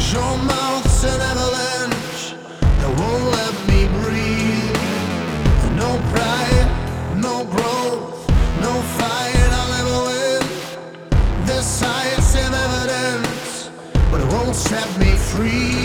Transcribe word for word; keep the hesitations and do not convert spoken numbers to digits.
Your mouth's an avalanche that won't let me breathe. No pride, no growth, no fight I'll ever win. There's science and evidence, but it won't set me free.